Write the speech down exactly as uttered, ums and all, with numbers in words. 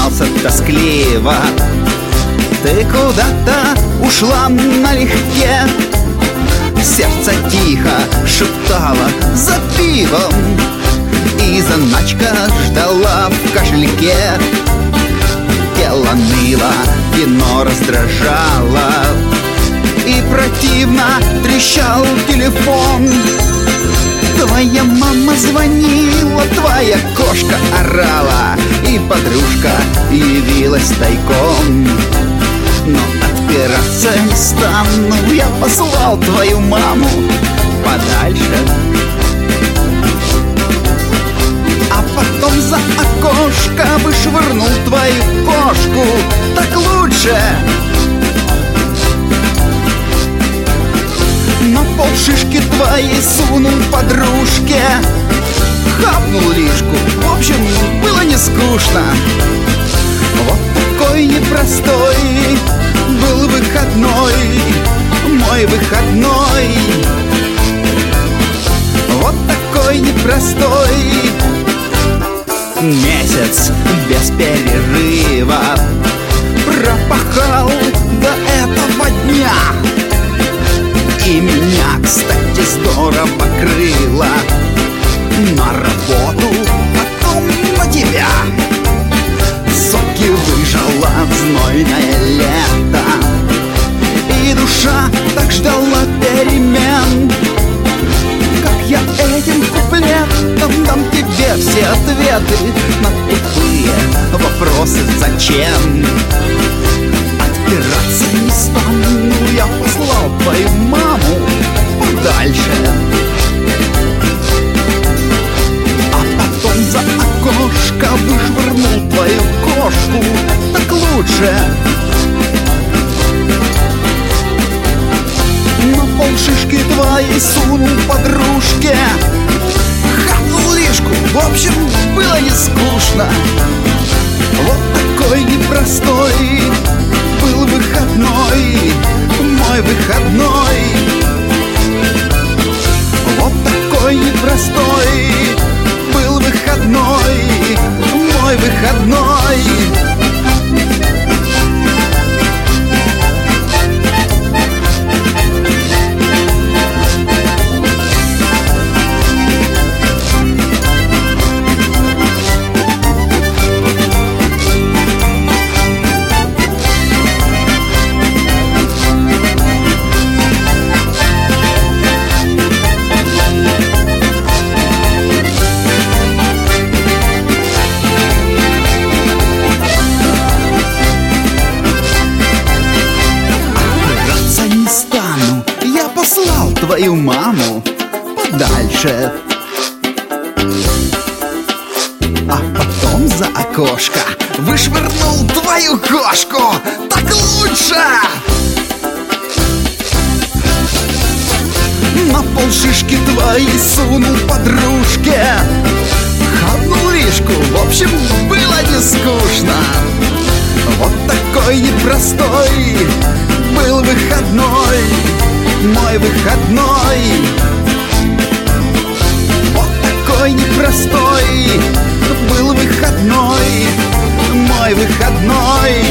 озирался тоскливо. Ты куда-то ушла налегке, сердце тихо шептало за пивом, и заначка ждала в кошельке. Тело ныло, вино раздражало, и противно трещал телефон. Твоя мама звонила, твоя кошка орала, и подружка явилась тайком. Но отпираться не стану, я послал твою маму подальше. А потом за окошко вышвырнул твою кошку. Так лучше. На полшишки твоей сунул подружке, хапнул лишку, в общем, было не скучно. Вот такой непростой был выходной, мой выходной. Вот такой непростой месяц без перерыва пропахал до этого дня. И меня, кстати, здорово крыло на работу, потом на тебя. Соки выжила в знойное лето, и душа так ждала перемен. Как я этим куплетом дам тебе все ответы на тупые вопросы «Зачем?». Отпираться не стану, я послал твою маму подальше. А потом за окошко вышвырнул твою кошку. Так лучше. На полшишки твоей сунул подружке, хапнул лишку, в общем, было не скучно. Вот такой непростой был выходной, мой выходной. Вот такой непростой был выходной, мой выходной. Твою маму подальше. А потом за окошко вышвырнул твою кошку. Так лучше. На полшишки твоей сунул подружке, хапнул лишку, в общем, было не скучно. Вот такой непростой был выходной, мой выходной. Вот такой непростой был выходной, мой выходной.